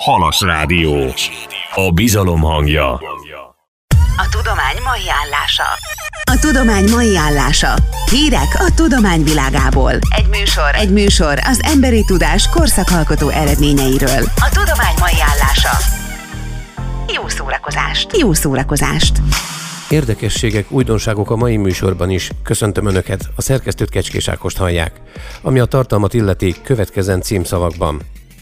Halas Rádió. A bizalom hangja. A tudomány mai állása. A tudomány mai állása. Hírek a tudomány világából. Egy műsor az emberi tudás korszakalkotó eredményeiről. A tudomány mai állása. Jó szórakozást! Érdekességek, újdonságok a mai műsorban is. Köszöntöm Önöket, a szerkesztőt Kecskés Ágost hallják. Ami a tartalmat illeti, következzen címszavakban.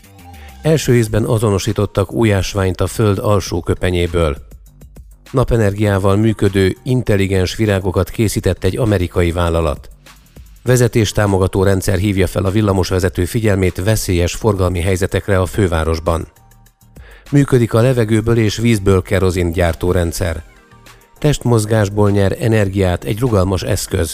Első ízben azonosítottak új ásványt a Föld alsó köpenyéből. Napenergiával működő, intelligens virágokat készített egy amerikai vállalat. Vezetéstámogató rendszer hívja fel a villamosvezető figyelmét veszélyes forgalmi helyzetekre a fővárosban. Működik a levegőből és vízből kerozin gyártó rendszer. Testmozgásból nyer energiát egy rugalmas eszköz.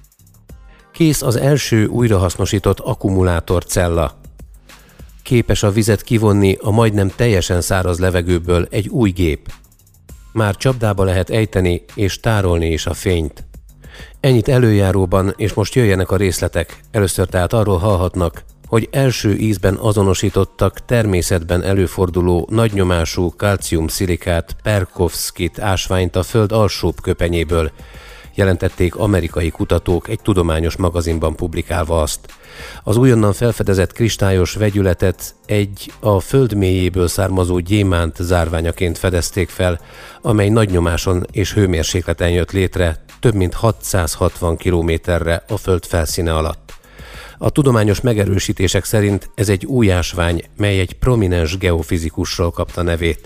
Kész az első újrahasznosított akkumulátorcella. Képes a vizet kivonni a majdnem teljesen száraz levegőből egy új gép. Már csapdába lehet ejteni és tárolni is a fényt. Ennyit előjáróban, és most jöjjenek a részletek. Először tehát arról hallhatnak, hogy első ízben azonosítottak természetben előforduló nagynyomású kalcium-szilikát Perkovszkit ásványt a Föld alsóbb köpenyéből, jelentették amerikai kutatók egy tudományos magazinban publikálva azt. Az újonnan felfedezett kristályos vegyületet egy a Föld mélyéből származó gyémánt zárványaként fedezték fel, amely nagy nyomáson és hőmérsékleten jött létre több mint 660 kilométerre a Föld felszíne alatt. A tudományos megerősítések szerint ez egy új ásvány, mely egy prominens geofizikusról kapta nevét.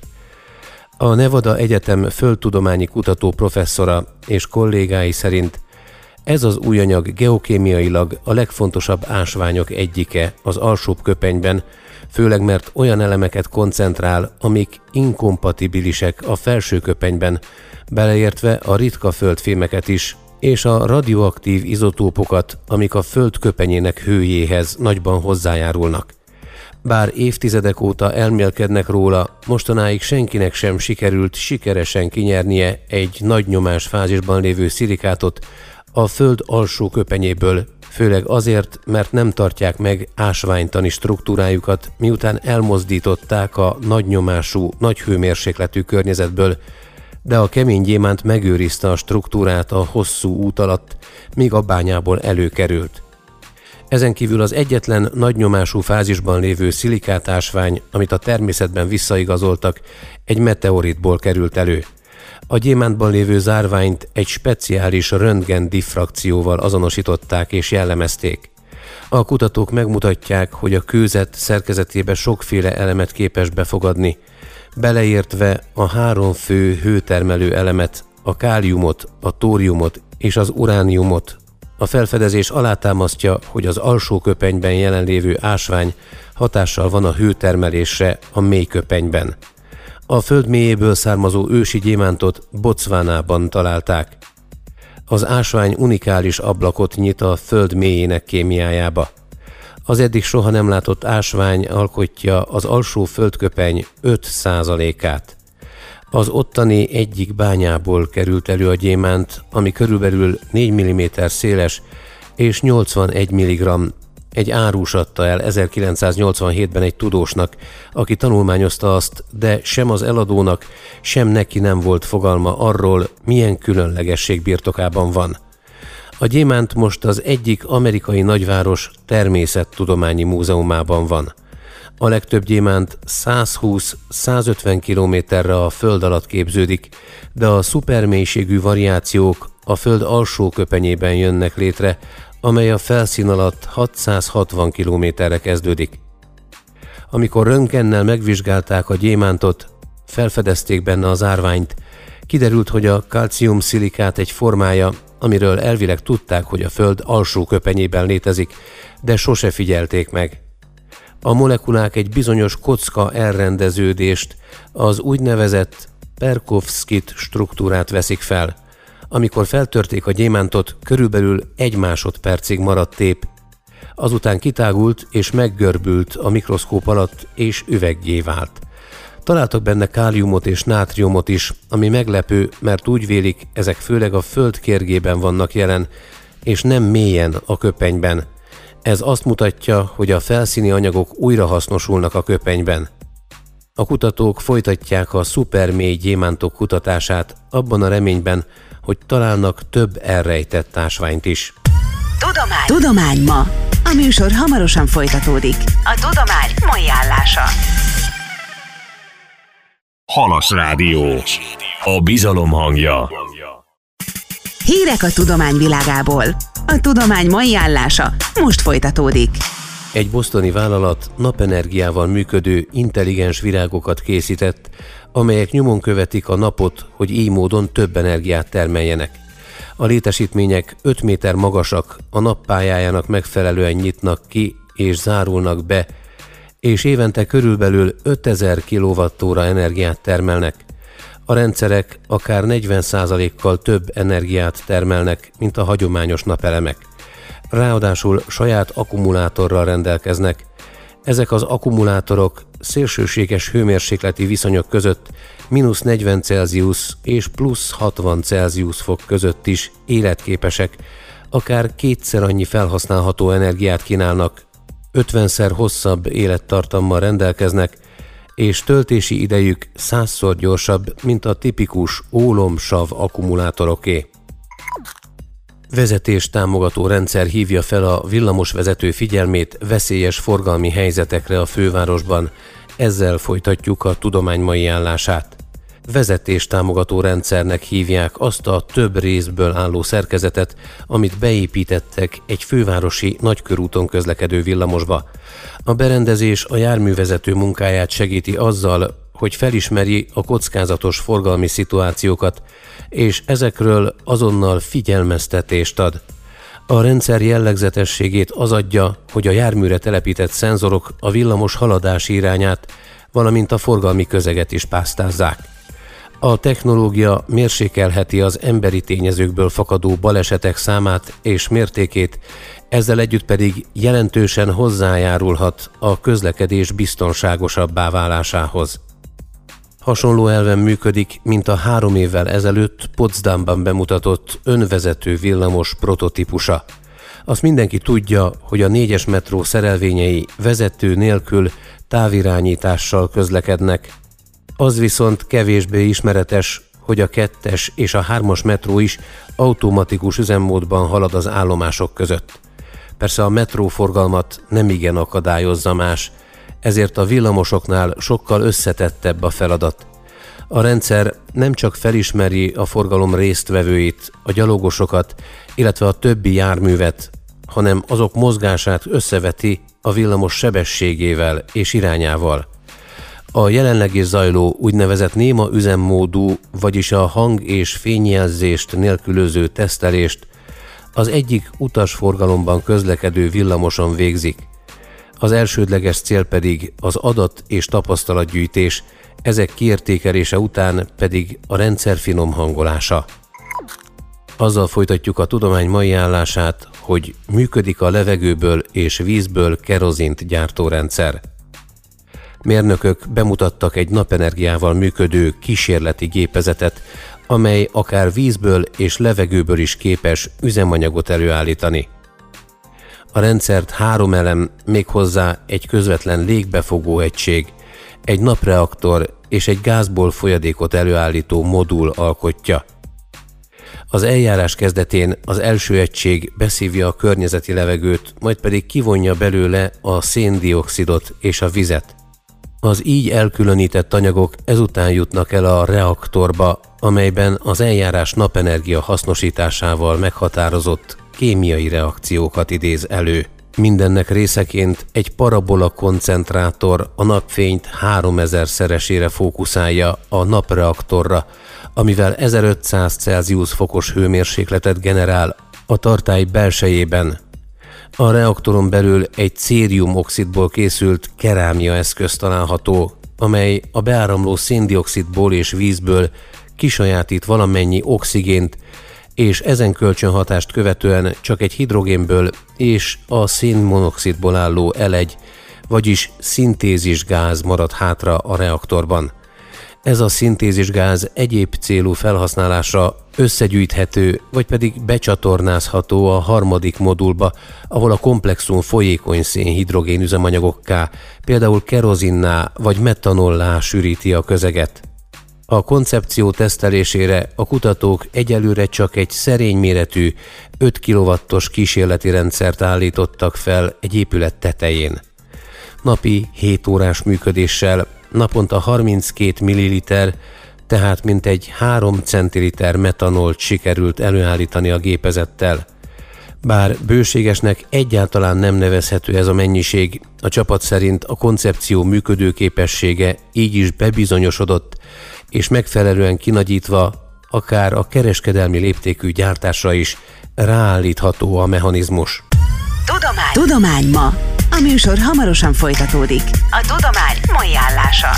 A Nevada Egyetem földtudományi kutató professzora és kollégái szerint ez az új anyag geokémiailag a legfontosabb ásványok egyike az alsóbb köpenyben, főleg mert olyan elemeket koncentrál, amik inkompatibilisek a felső köpenyben, beleértve a ritka földfémeket is, és a radioaktív izotópokat, amik a Föld köpenyének hőjéhez nagyban hozzájárulnak. Bár évtizedek óta elmélkednek róla, mostanáig senkinek sem sikerült sikeresen kinyernie egy nagy nyomás fázisban lévő szilikátot a Föld alsó köpenyéből, főleg azért, mert nem tartják meg ásványtani struktúrájukat, miután elmozdították a nagy nyomású, nagy hőmérsékletű környezetből, de a kemény gyémánt megőrizte a struktúrát a hosszú út alatt, míg a bányából előkerült. Ezen kívül az egyetlen nagynyomású fázisban lévő szilikátásvány, amit a természetben visszaigazoltak, egy meteoritból került elő. A gyémántban lévő zárványt egy speciális röntgen diffrakcióval azonosították és jellemezték. A kutatók megmutatják, hogy a kőzet szerkezetébe sokféle elemet képes befogadni, beleértve a 3 fő hőtermelő elemet, a káliumot, a tóriumot és az urániumot. A felfedezés alátámasztja, hogy az alsó köpenyben jelenlévő ásvány hatással van a hőtermelésre a mély köpenyben. A Föld mélyéből származó ősi gyémántot Botswanában találták. Az ásvány unikális ablakot nyit a Föld mélyének kémiájába. Az eddig soha nem látott ásvány alkotja az alsó földköpeny 5%-át. Az ottani egyik bányából került elő a gyémánt, ami körülbelül 4 mm széles és 81 mg. Egy árus adta el 1987-ben egy tudósnak, aki tanulmányozta azt, de sem az eladónak, sem neki nem volt fogalma arról, milyen különlegesség birtokában van. A gyémánt most az egyik amerikai nagyváros természettudományi múzeumában van. A legtöbb gyémánt 120-150 kilométerre a Föld alatt képződik, de a szupermélységű variációk a Föld alsó köpenyében jönnek létre, amely a felszín alatt 660 kilométerre kezdődik. Amikor röntgennel megvizsgálták a gyémántot, felfedezték benne az árványt, kiderült, hogy a kalcium-szilikát egy formája, amiről elvileg tudták, hogy a Föld alsó köpenyében létezik, de sose figyelték meg. A molekulák egy bizonyos kocka elrendeződést, az úgynevezett Perkovszkit struktúrát veszik fel. Amikor feltörték a gyémántot, körülbelül 1 másodpercig maradt tép. Azután kitágult és meggörbült a mikroszkóp alatt, és üveggé vált. Találtak benne káliumot és nátriumot is, ami meglepő, mert úgy vélik, ezek főleg a Föld kérgében vannak jelen, és nem mélyen a köpenyben. Ez azt mutatja, hogy a felszíni anyagok újra hasznosulnak a köpenyben. A kutatók folytatják a szupermély gyémántok kutatását abban a reményben, hogy találnak több elrejtett ásványt is. Tudomány ma. A műsor hamarosan folytatódik. A tudomány mai állása. Halas Rádió. A bizalom hangja. Hírek a tudomány világából. A tudomány mai állása most folytatódik. Egy bostoni vállalat napenergiával működő intelligens virágokat készített, amelyek nyomon követik a napot, hogy így módon több energiát termeljenek. A létesítmények 5 méter magasak, a nap pályájának megfelelően nyitnak ki és zárulnak be, és évente körülbelül 5000 kWh energiát termelnek. A rendszerek akár 40%-kal több energiát termelnek, mint a hagyományos napelemek. Ráadásul saját akkumulátorral rendelkeznek. Ezek az akkumulátorok szélsőséges hőmérsékleti viszonyok között -40 Celsius és +60 Celsius fok között is életképesek, akár 2-szer annyi felhasználható energiát kínálnak, 50-szer hosszabb élettartammal rendelkeznek, és töltési idejük 100-szor gyorsabb, mint a tipikus ólom-sav akkumulátoroké. Vezetés támogató rendszer hívja fel a villamosvezető figyelmét veszélyes forgalmi helyzetekre a fővárosban. Ezzel folytatjuk a tudomány mai állását. Vezetés támogató rendszernek hívják azt a több részből álló szerkezetet, amit beépítettek egy fővárosi nagykörúton közlekedő villamosba. A berendezés a járművezető munkáját segíti azzal, hogy felismeri a kockázatos forgalmi szituációkat, és ezekről azonnal figyelmeztetést ad. A rendszer jellegzetességét az adja, hogy a járműre telepített szenzorok a villamos haladási irányát, valamint a forgalmi közeget is pásztázzák. A technológia mérsékelheti az emberi tényezőkből fakadó balesetek számát és mértékét, ezzel együtt pedig jelentősen hozzájárulhat a közlekedés biztonságosabbá válásához. Hasonló elven működik, mint a 3 évvel ezelőtt Potsdamban bemutatott önvezető villamos prototípusa. Azt mindenki tudja, hogy a 4-es metró szerelvényei vezető nélkül távirányítással közlekednek. Az viszont kevésbé ismeretes, hogy a 2-es és a 3-as metró is automatikus üzemmódban halad az állomások között. Persze a metróforgalmat nemigen akadályozza más, ezért a villamosoknál sokkal összetettebb a feladat. A rendszer nem csak felismeri a forgalom résztvevőit, a gyalogosokat, illetve a többi járművet, hanem azok mozgását összeveti a villamos sebességével és irányával. A jelenleg is zajló úgynevezett néma üzemmódú, vagyis a hang- és fényjelzést nélkülöző tesztelést az egyik utasforgalomban közlekedő villamoson végzik. Az elsődleges cél pedig az adat- és tapasztalatgyűjtés, ezek kiértékelése után pedig a rendszer finom hangolása. Azzal folytatjuk a tudomány mai állását, hogy működik a levegőből és vízből kerozint gyártó rendszer. Mérnökök bemutattak egy napenergiával működő kísérleti gépezetet, amely akár vízből és levegőből is képes üzemanyagot előállítani. A rendszert 3 elem, méghozzá egy közvetlen légbefogó egység, egy napreaktor és egy gázból folyadékot előállító modul alkotja. Az eljárás kezdetén az első egység beszívja a környezeti levegőt, majd pedig kivonja belőle a széndioxidot és a vizet. Az így elkülönített anyagok ezután jutnak el a reaktorba, amelyben az eljárás napenergia hasznosításával meghatározott kémiai reakciókat idéz elő. Mindennek részeként egy parabola koncentrátor a napfényt 3000-szeresére fókuszálja a napreaktorra, amivel 1500 Celsius fokos hőmérsékletet generál a tartály belsejében. A reaktoron belül egy cériumoxidból készült kerámia eszköz található, amely a beáramló széndioxidból és vízből kisajátít valamennyi oxigént, és ezen kölcsönhatást követően csak egy hidrogénből és a szénmonoxidból álló L1, vagyis szintézisgáz marad hátra a reaktorban. Ez a szintézisgáz egyéb célú felhasználásra összegyűjthető, vagy pedig becsatornázható a harmadik modulba, ahol a komplexum folyékony szénhidrogén üzemanyagokká, például kerozinná vagy metanollá sűríti a közeget. A koncepció tesztelésére a kutatók egyelőre csak egy szerény méretű 5 kW-os kísérleti rendszert állítottak fel egy épület tetején. Napi 7 órás működéssel naponta 32 ml, tehát mintegy 3 centiliter metanolt sikerült előállítani a gépezettel. Bár bőségesnek egyáltalán nem nevezhető ez a mennyiség, a csapat szerint a koncepció működőképessége így is bebizonyosodott, és megfelelően kinagyítva akár a kereskedelmi léptékű gyártásra is ráállítható a mechanizmus. Tudomány ma. A műsor hamarosan folytatódik. A tudomány mai állása.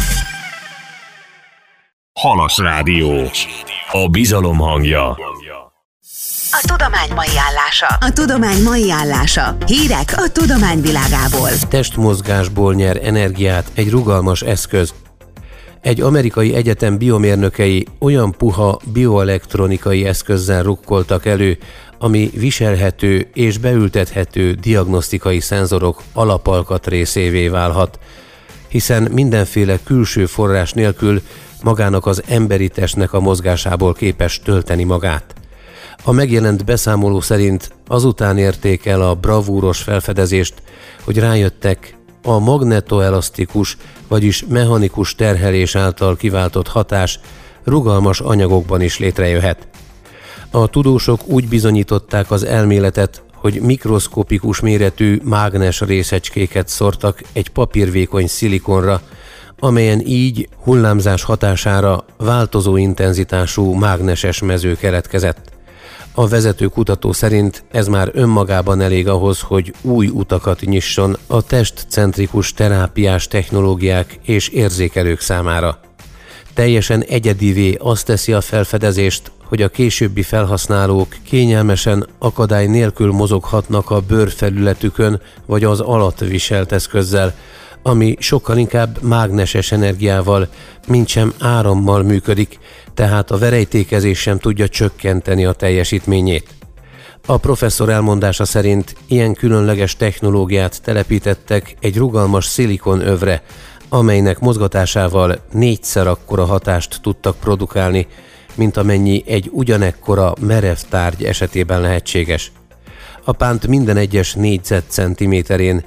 Halas Rádió. A bizalom hangja. A tudomány mai állása. A tudomány mai állása. Hírek a tudomány világából. Testmozgásból nyer energiát egy rugalmas eszköz. Egy amerikai egyetem biomérnökei olyan puha bioelektronikai eszközzel rukkoltak elő, ami viselhető és beültethető diagnosztikai szenzorok alapalkatrészévé válhat, hiszen mindenféle külső forrás nélkül magának az emberi testnek a mozgásából képes tölteni magát. A megjelent beszámoló szerint azután érték el a bravúros felfedezést, hogy rájöttek, a magnetoelasztikus, vagyis mechanikus terhelés által kiváltott hatás rugalmas anyagokban is létrejöhet. A tudósok úgy bizonyították az elméletet, hogy mikroszkopikus méretű mágnes részecskéket szórtak egy papírvékony szilikonra, amelyen így hullámzás hatására változó intenzitású mágneses mező keletkezett. A vezető kutató szerint ez már önmagában elég ahhoz, hogy új utakat nyisson a testcentrikus terápiás technológiák és érzékelők számára. Teljesen egyedivé azt teszi a felfedezést, hogy a későbbi felhasználók kényelmesen, akadály nélkül mozoghatnak a bőrfelületükön vagy az alatt viselt eszközzel, ami sokkal inkább mágneses energiával, mintsem árammal működik, tehát a verejtékezés sem tudja csökkenteni a teljesítményét. A professzor elmondása szerint ilyen különleges technológiát telepítettek egy rugalmas szilikon övre, amelynek mozgatásával 4-szer akkora hatást tudtak produkálni, mint amennyi egy ugyanekkora merev tárgy esetében lehetséges. A pánt minden egyes négyzetcentiméterén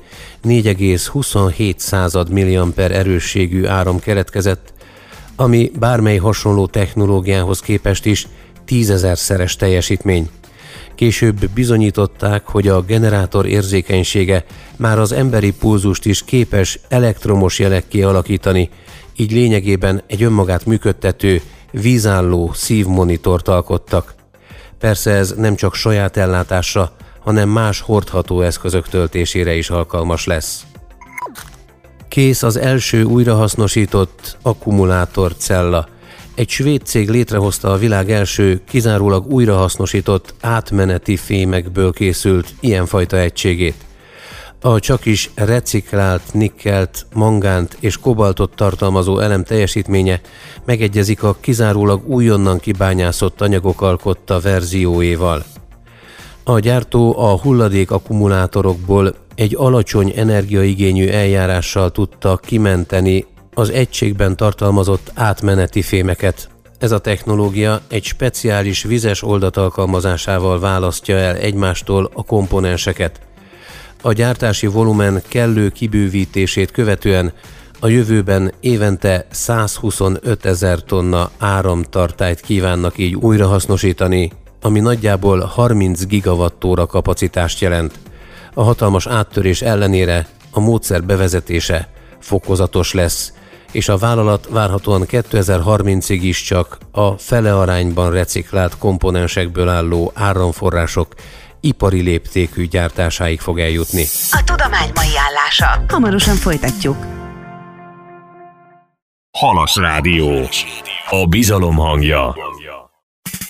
4,27 milliamper erősségű áram keletkezett, ami bármely hasonló technológiához képest is 10 000-szeres teljesítmény. Később bizonyították, hogy a generátor érzékenysége már az emberi pulzust is képes elektromos jelekké alakítani, így lényegében egy önmagát működtető, vízálló szívmonitort alkottak. Persze ez nem csak saját ellátásra, hanem más hordható eszközök töltésére is alkalmas lesz. Kész az első újrahasznosított akkumulátorcella. Egy svéd cég létrehozta a világ első, kizárólag újrahasznosított átmeneti fémekből készült ilyenfajta egységét. A csakis reciklált nikkelt, mangánt és kobaltot tartalmazó elem teljesítménye megegyezik a kizárólag újonnan kibányászott anyagok alkotta verzióéval. A gyártó a hulladék akkumulátorokból egy alacsony energiaigényű eljárással tudta kimenteni az egységben tartalmazott átmeneti fémeket. Ez a technológia egy speciális vizes oldat alkalmazásával választja el egymástól a komponenseket. A gyártási volumen kellő kibővítését követően a jövőben évente 125 000 tonna áramtartályt kívánnak így újrahasznosítani, ami nagyjából 30 gigawattóra kapacitást jelent. A hatalmas áttörés ellenére a módszer bevezetése fokozatos lesz, és a vállalat várhatóan 2030-ig is csak a fele arányban reciklált komponensekből álló áramforrások ipari léptékű gyártásáig fog eljutni. A tudomány mai állása. Hamarosan folytatjuk. Halas Rádió. A bizalom hangja.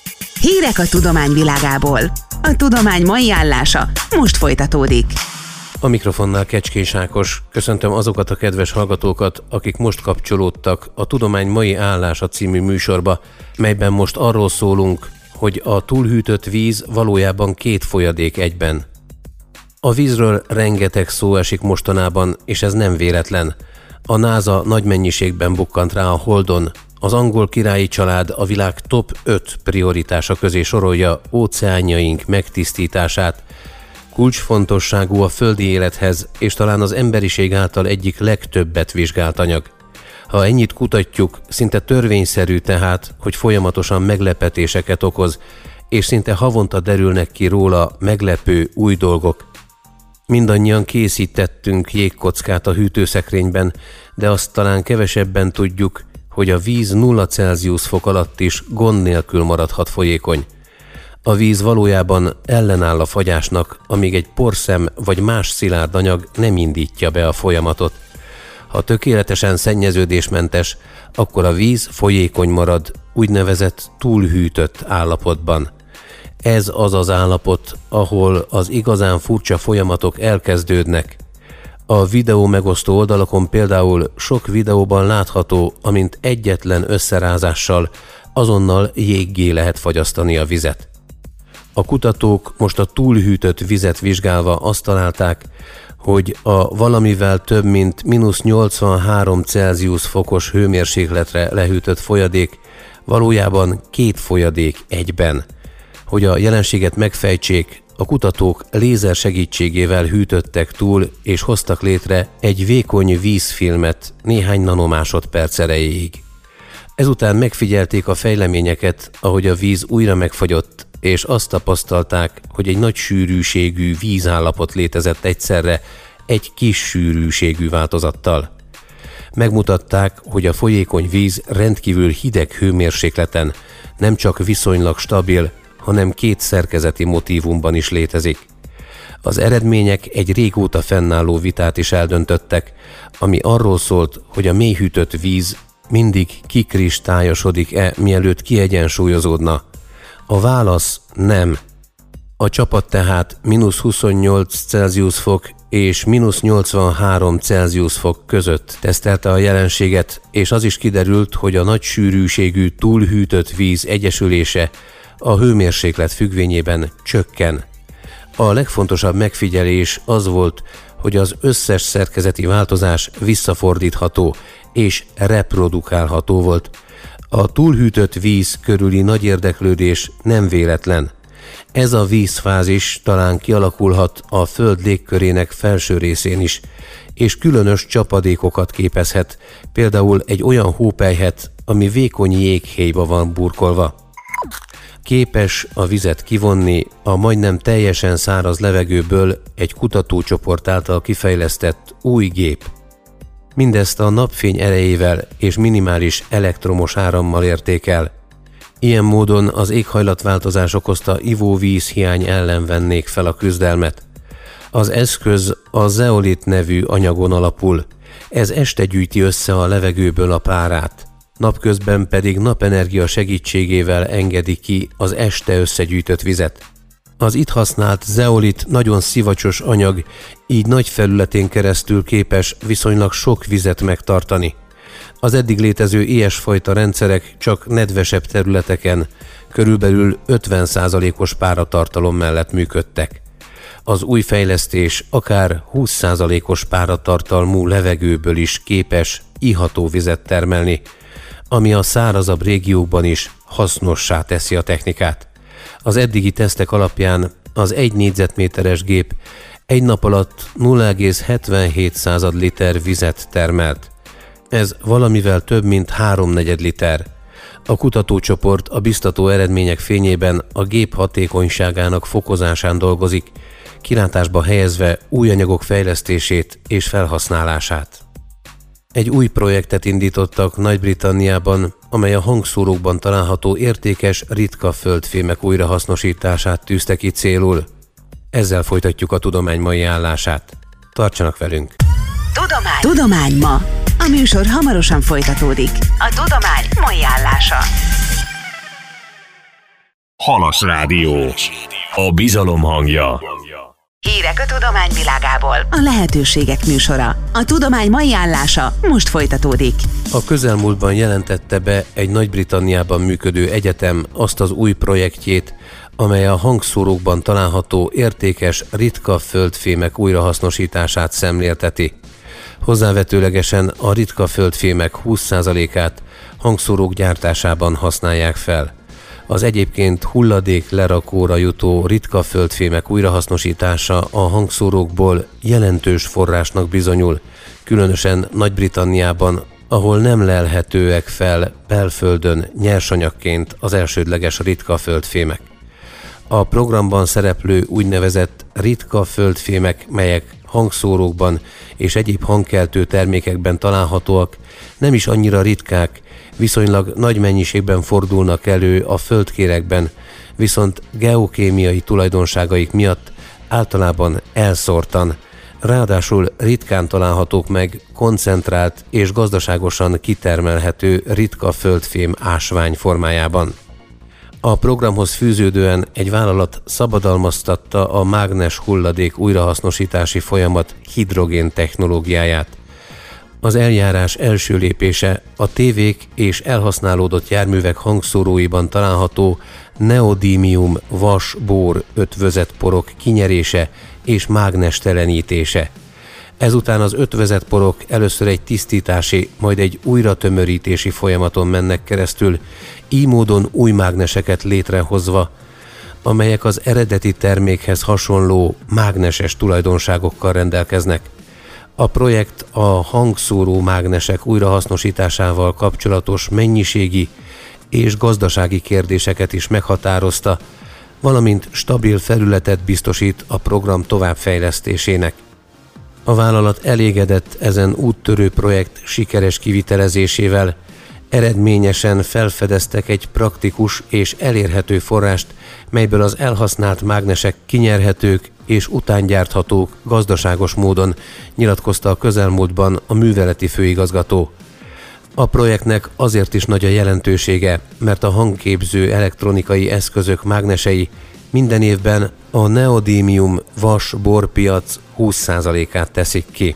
Hírek a tudomány világából. A tudomány mai állása most folytatódik. A mikrofonnál Kecskés Ákos. Köszöntöm azokat a kedves hallgatókat, akik most kapcsolódtak a Tudomány mai állása című műsorba, melyben most arról szólunk, hogy a túlhűtött víz valójában két folyadék egyben. A vízről rengeteg szó esik mostanában, és ez nem véletlen. A NASA nagy mennyiségben bukkant rá a Holdon. Az angol királyi család a világ top 5 prioritása közé sorolja óceánjaink megtisztítását. Kulcsfontosságú a földi élethez, és talán az emberiség által egyik legtöbbet vizsgált anyag. Ha ennyit kutatjuk, szinte törvényszerű tehát, hogy folyamatosan meglepetéseket okoz, és szinte havonta derülnek ki róla meglepő új dolgok. Mindannyian készítettünk jégkockát a hűtőszekrényben, de azt talán kevesebben tudjuk, hogy a víz 0 Celsius fok alatt is gond nélkül maradhat folyékony. A víz valójában ellenáll a fagyásnak, amíg egy porszem vagy más szilárd anyag nem indítja be a folyamatot. Ha tökéletesen szennyeződésmentes, akkor a víz folyékony marad, úgynevezett túlhűtött állapotban. Ez az az állapot, ahol az igazán furcsa folyamatok elkezdődnek. A videó megosztó oldalakon például sok videóban látható, amint egyetlen összerázással azonnal jéggé lehet fagyasztani a vizet. A kutatók most a túlhűtött vizet vizsgálva azt találták, hogy a valamivel több mint -83 Celsius fokos hőmérsékletre lehűtött folyadék valójában két folyadék egyben. Hogy a jelenséget megfejtsék, a kutatók lézer segítségével hűtöttek túl és hoztak létre egy vékony vízfilmet néhány nanomásodperc erejéig. Ezután megfigyelték a fejleményeket, ahogy a víz újra megfagyott, és azt tapasztalták, hogy egy nagy sűrűségű vízállapot létezett egyszerre egy kis sűrűségű változattal. Megmutatták, hogy a folyékony víz rendkívül hideg hőmérsékleten nem csak viszonylag stabil, hanem két szerkezeti motívumban is létezik. Az eredmények egy régóta fennálló vitát is eldöntöttek, ami arról szólt, hogy a mélyhűtött víz mindig kikristályosodik-e, mielőtt kiegyensúlyozódna. A válasz nem. A csapat tehát -28 Celsius fok és -83 Celsius fok között tesztelte a jelenséget, és az is kiderült, hogy a nagy sűrűségű túlhűtött víz egyesülése a hőmérséklet függvényében csökken. A legfontosabb megfigyelés az volt, hogy az összes szerkezeti változás visszafordítható és reprodukálható volt. A túlhűtött víz körüli nagy érdeklődés nem véletlen. Ez a vízfázis talán kialakulhat a Föld légkörének felső részén is, és különös csapadékokat képezhet, például egy olyan hópelyhet, ami vékony jéghéjba van burkolva. Képes a vizet kivonni a majdnem teljesen száraz levegőből egy kutatócsoport által kifejlesztett új gép. Mindezt a napfény erejével és minimális elektromos árammal érték el. Ilyen módon az éghajlatváltozás okozta ivóvízhiány ellen vennék fel a küzdelmet. Az eszköz a zeolit nevű anyagon alapul. Ez este gyűjti össze a levegőből a párát. Napközben pedig napenergia segítségével engedi ki az este összegyűjtött vizet. Az itt használt zeolit nagyon szivacsos anyag, így nagy felületén keresztül képes viszonylag sok vizet megtartani. Az eddig létező ilyesfajta rendszerek csak nedvesebb területeken, körülbelül 50%-os páratartalom mellett működtek. Az új fejlesztés akár 20%-os páratartalmú levegőből is képes iható vizet termelni, ami a szárazabb régiókban is hasznossá teszi a technikát. Az eddigi tesztek alapján az 1 négyzetméteres gép egy nap alatt 0,77 liter vizet termelt. Ez valamivel több, mint 3/4 liter. A kutatócsoport a biztató eredmények fényében a gép hatékonyságának fokozásán dolgozik, kilátásba helyezve új anyagok fejlesztését és felhasználását. Egy új projektet indítottak Nagy-Britanniában, amely a hangszórókban található értékes, ritka földfémek újrahasznosítását tűzte ki célul. Ezzel folytatjuk a tudomány mai állását. Tartsanak velünk! Tudomány ma. A műsor hamarosan folytatódik. A tudomány mai állása. Halas Rádió. A bizalom hangja. Hírek a tudomány világából. A lehetőségek műsora. A tudomány mai állása most folytatódik. A közelmúltban jelentette be egy Nagy-Britanniában működő egyetem azt az új projektjét, amely a hangszórókban található értékes, ritka földfémek újrahasznosítását szemlélteti. Hozzávetőlegesen a ritka földfémek 20%-át hangszórók gyártásában használják fel. Az egyébként hulladék lerakóra jutó ritka földfémek újrahasznosítása a hangszórókból jelentős forrásnak bizonyul, különösen Nagy-Britanniában, ahol nem lelhetőek fel belföldön nyersanyagként az elsődleges ritka földfémek. A programban szereplő úgynevezett ritka földfémek, melyek hangszórókban és egyéb hangkeltő termékekben találhatóak, nem is annyira ritkák, viszonylag nagy mennyiségben fordulnak elő a földkérekben, viszont geokémiai tulajdonságaik miatt általában elszórtan, ráadásul ritkán találhatók meg koncentrált és gazdaságosan kitermelhető ritka földfém ásvány formájában. A programhoz fűződően egy vállalat szabadalmaztatta a mágnes hulladék újrahasznosítási folyamat hidrogén technológiáját. Az eljárás első lépése a tévék és elhasználódott járművek hangszóróiban található neodímium vas-bór ötvözetporok kinyerése és mágnestelenítése. Ezután az ötvözetporok először egy tisztítási, majd egy újratömörítési folyamaton mennek keresztül, így módon új mágneseket létrehozva, amelyek az eredeti termékhez hasonló mágneses tulajdonságokkal rendelkeznek. A projekt a hangszóró mágnesek újrahasznosításával kapcsolatos mennyiségi és gazdasági kérdéseket is meghatározta, valamint stabil felületet biztosít a program továbbfejlesztésének. A vállalat elégedett ezen úttörő projekt sikeres kivitelezésével, eredményesen felfedeztek egy praktikus és elérhető forrást, melyből az elhasznált mágnesek kinyerhetők és utángyárthatók gazdaságos módon, nyilatkozta a közelmúltban a műveleti főigazgató. A projektnek azért is nagy a jelentősége, mert a hangképző elektronikai eszközök mágnesei minden évben a neodímium vas-bor piac 20%-át teszik ki.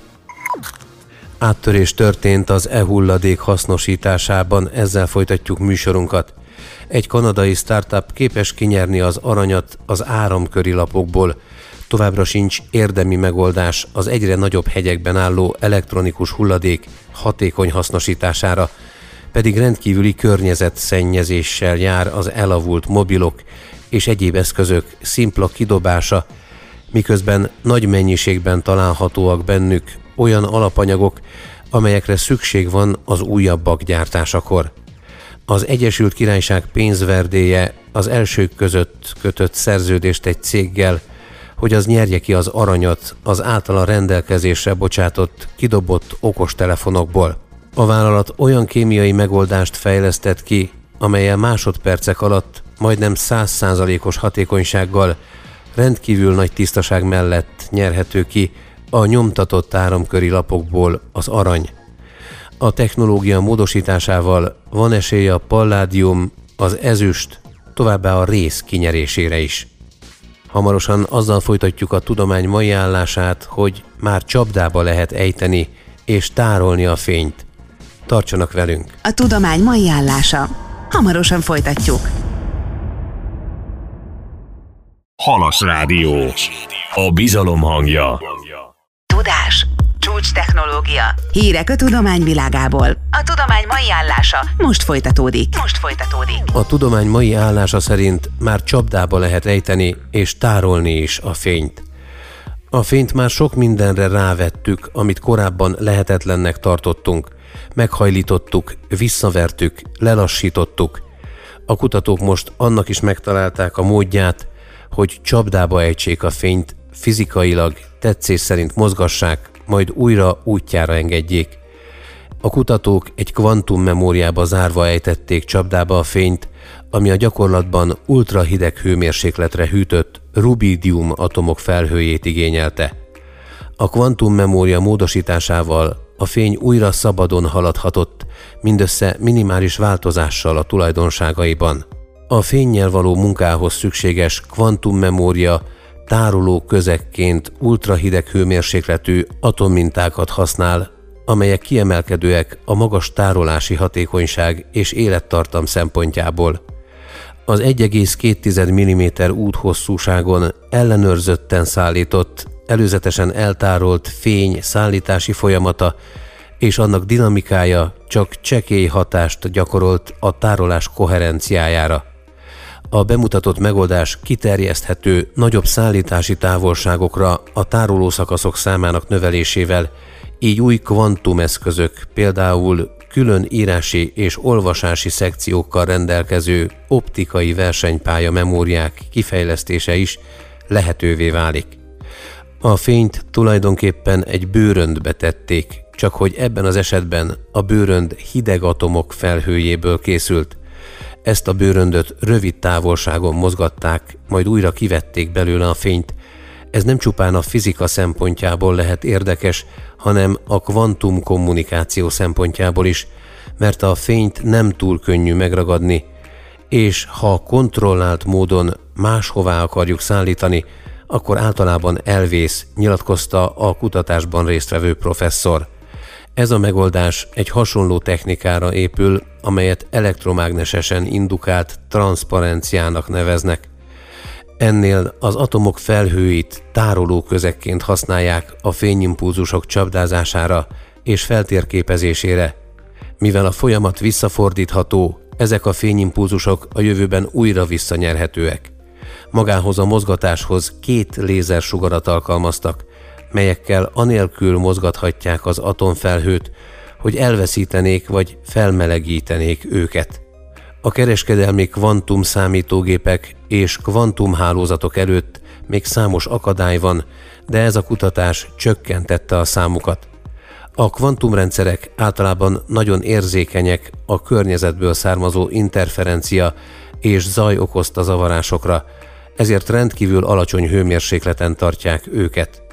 Áttörés történt az e-hulladék hasznosításában, ezzel folytatjuk műsorunkat. Egy kanadai startup képes kinyerni az aranyat az áramköri lapokból. Továbbra sincs érdemi megoldás az egyre nagyobb hegyekben álló elektronikus hulladék hatékony hasznosítására, pedig rendkívüli környezetszennyezéssel jár az elavult mobilok és egyéb eszközök szimpla kidobása, miközben nagy mennyiségben találhatóak bennük olyan alapanyagok, amelyekre szükség van az újabbak gyártásakor. Az Egyesült Királyság pénzverdéje az elsők között kötött szerződést egy céggel, hogy az nyerje ki az aranyat az általa rendelkezésre bocsátott, kidobott okostelefonokból. A vállalat olyan kémiai megoldást fejlesztett ki, amellyel másodpercek alatt majdnem 100%-os hatékonysággal, rendkívül nagy tisztaság mellett nyerhető ki a nyomtatott áramköri lapokból az arany. A technológia módosításával van esélye a palládium, az ezüst, továbbá a réz kinyerésére is. Hamarosan azzal folytatjuk a tudomány mai állását, hogy már csapdába lehet ejteni és tárolni a fényt. Tartsanak velünk! A tudomány mai állása. Hamarosan folytatjuk. Halas Rádió. A bizalom hangja. Tudás. Csúcs technológia. Hírek a tudomány világából. A tudomány mai állása most folytatódik. A tudomány mai állása szerint már csapdába lehet ejteni és tárolni is a fényt. A fényt már sok mindenre rávettük, amit korábban lehetetlennek tartottunk. Meghajlítottuk, visszavertük, lelassítottuk. A kutatók most annak is megtalálták a módját, hogy csapdába ejtsék a fényt, fizikailag, tetszés szerint mozgassák, majd újra útjára engedjék. A kutatók egy kvantummemóriába zárva ejtették csapdába a fényt, ami a gyakorlatban ultrahideg hőmérsékletre hűtött rubidium atomok felhőjét igényelte. A kvantummemória módosításával a fény újra szabadon haladhatott, mindössze minimális változással a tulajdonságaiban. A fénnyel való munkához szükséges kvantummemória tároló közegként ultrahideg hőmérsékletű atommintákat használ, amelyek kiemelkedőek a magas tárolási hatékonyság és élettartam szempontjából. Az 1,2 mm úthosszúságon ellenőrzötten szállított, előzetesen eltárolt fény szállítási folyamata és annak dinamikája csak csekély hatást gyakorolt a tárolás koherenciájára. A bemutatott megoldás kiterjeszthető nagyobb szállítási távolságokra a tárolószakaszok számának növelésével, így új kvantumeszközök, például külön írási és olvasási szekciókkal rendelkező optikai versenypálya memóriák kifejlesztése is lehetővé válik. A fényt tulajdonképpen egy bőröndbe tették, csak hogy ebben az esetben a bőrönd hideg atomok felhőjéből készült. Ezt a bőröndöt rövid távolságon mozgatták, majd újra kivették belőle a fényt. Ez nem csupán a fizika szempontjából lehet érdekes, hanem a kvantumkommunikáció szempontjából is, mert a fényt nem túl könnyű megragadni, és ha kontrollált módon máshová akarjuk szállítani, akkor általában elvész, nyilatkozta a kutatásban résztvevő professzor. Ez a megoldás egy hasonló technikára épül, amelyet elektromágnesesen indukált transzparenciának neveznek. Ennél az atomok felhőit tároló közegként használják a fényimpulzusok csapdázására és feltérképezésére. Mivel a folyamat visszafordítható, ezek a fényimpulzusok a jövőben újra visszanyerhetőek. Magához a mozgatáshoz 2 lézersugarat alkalmaztak, melyekkel anélkül mozgathatják az atomfelhőt, hogy elveszítenék vagy felmelegítenék őket. A kereskedelmi kvantum számítógépek és kvantumhálózatok előtt még számos akadály van, de ez a kutatás csökkentette a számukat. A kvantumrendszerek általában nagyon érzékenyek a környezetből származó interferencia és zaj okozta zavarásokra, ezért rendkívül alacsony hőmérsékleten tartják őket.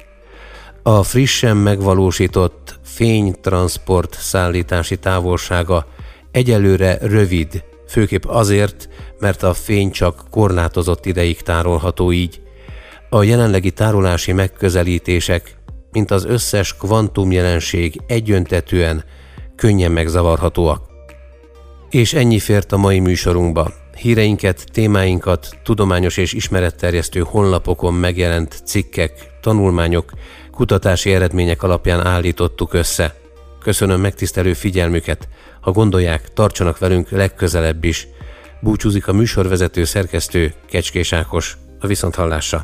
A frissen megvalósított fénytranszport szállítási távolsága egyelőre rövid, főképp azért, mert a fény csak korlátozott ideig tárolható így. A jelenlegi tárolási megközelítések, mint az összes kvantumjelenség egyöntetűen, könnyen megzavarhatóak. És ennyi fért a mai műsorunkba. Híreinket, témáinkat tudományos és ismeretterjesztő honlapokon megjelent cikkek, tanulmányok, kutatási eredmények alapján állítottuk össze. Köszönöm megtisztelő figyelmüket, ha gondolják, tartsanak velünk legközelebb is. Búcsúzik a műsorvezető szerkesztő Kecskés Ákos. A viszonthallásra.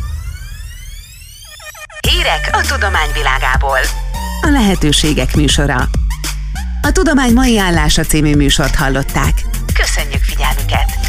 Hírek a tudomány világából. A lehetőségek műsora. A Tudomány mai állása című műsort hallották. Köszönjük figyelmüket!